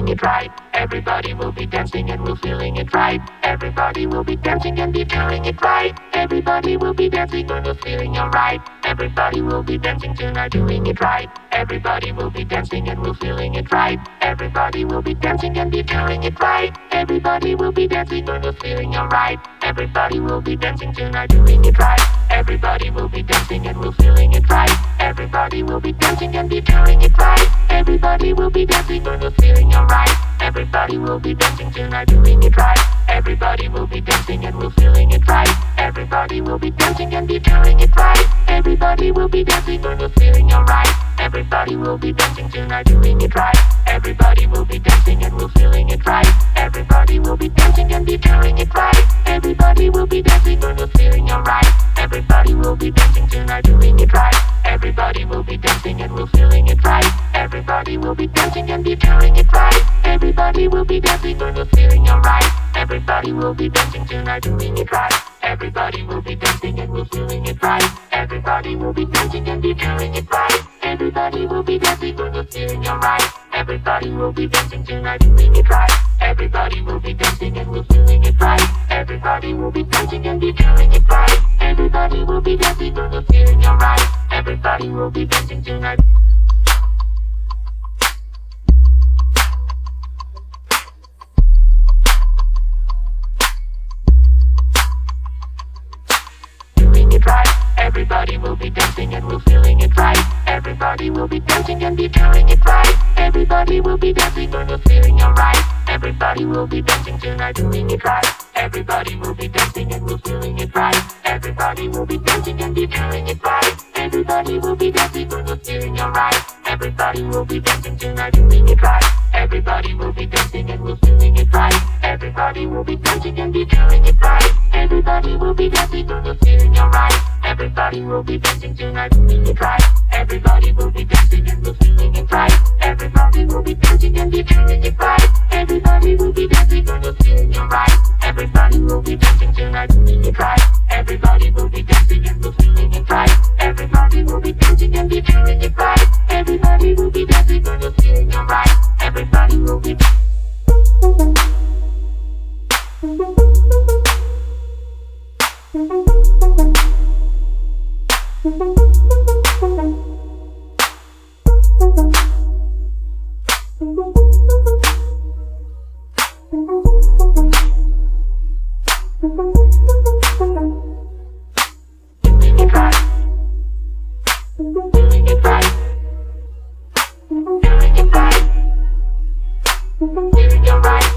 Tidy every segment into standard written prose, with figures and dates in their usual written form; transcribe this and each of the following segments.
it right. Everybody will be dancing and we're feeling it right. Everybody will be dancing and be feeling it right. Everybody will be dancing and we're feeling alright. Everybody will be dancing tonight, doing it right. Everybody will be dancing and we're feeling it right. Everybody will be dancing and be feeling it right. Everybody will be dancing and we're feeling alright. Everybody will be dancing tonight, doing it right. Everybody will be dancing and we're feeling it right. Everybody will be dancing and be feeling it right. Everybody will be dancing and we're feeling alright. Everybody will be dancing tonight, doing it right. Everybody will be dancing and we're feeling it right. Everybody will be dancing and be feeling it right. Everybody will be dancing and we're feeling alright. Everybody will be dancing tonight, doing it right. Everybody will be dancing and we're feeling it right. Everybody will be dancing and be feeling it right. Everybody will be dancing and we're feeling alright. Everybody will be dancing tonight, doing it right. Everybody will be dancing and we're feeling it right. Everybody will be dancing and be feeling it right. Everybody will be dancing and we're feeling alright. Everybody will be dancing tonight, doing it right. Everybody will be dancing and we're feeling it right. Everybody will be dancing and be feeling it right. Everybody will be dancing and we're feeling alright. Everybody will be dancing tonight, doing it right. Everybody will be dancing and we're feeling it right. Everybody will be dancing and be feeling it right. Everybody will be dancing and we're feeling alright. Everybody will be dancing tonight. Doing it right. Everybody will be dancing and we're feeling it right. Everybody will be dancing and be feeling it right. Everybody will be dancing and we're feeling alright. Everybody will be dancing tonight, doing it right. Everybody will be dancing and we're feeling it right. Everybody will be dancing and be feeling it right. Everybody will be dancing and we're feeling alright. Everybody will be dancing tonight, doing it right. Everybody will be dancing and we're feeling it right. Everybody will be dancing and be feeling it right. Everybody will be dancing and we're feeling alright. Everybody will be dancing tonight, doing it right. Everybody will be dancing and we're feeling it right. Everybody will be dancing and be feeling it right. Everybody will be dancing and we're feeling alright. Everybody will be dancing tonight, doing it right. Everybody will be dancing and we're feeling it right. Everybody will be dancing and be feeling it right. Everybody will be dancing and we're feeling alright. Everybody will be. Doing it right. Doing it right. Doing it right. Doing it right.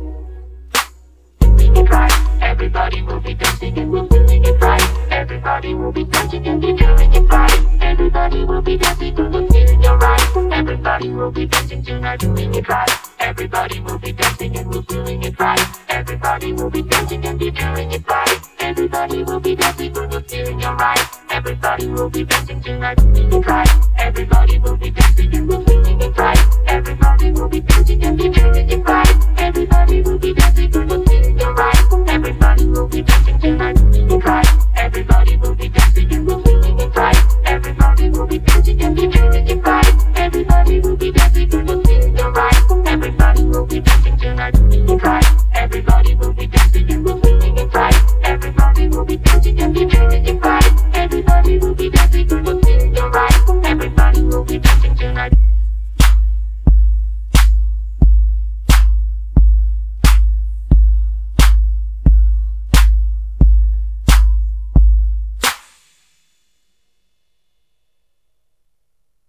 Doing it right. Everybody will be dancing and we're feeling it right. Everybody will be dancing and be feeling it right. Everybody will be dancing and we're feeling alright. Everybody will be dancing tonight, doing it right. Everybody will be dancing and we're feeling it right. Everybody will be dancing and be feeling it right. Everybody will be dancing and we're feeling alright. Everybody will be dancing tonight, doing it right. Everybody will be dancing and we're feeling it right. Everybody will be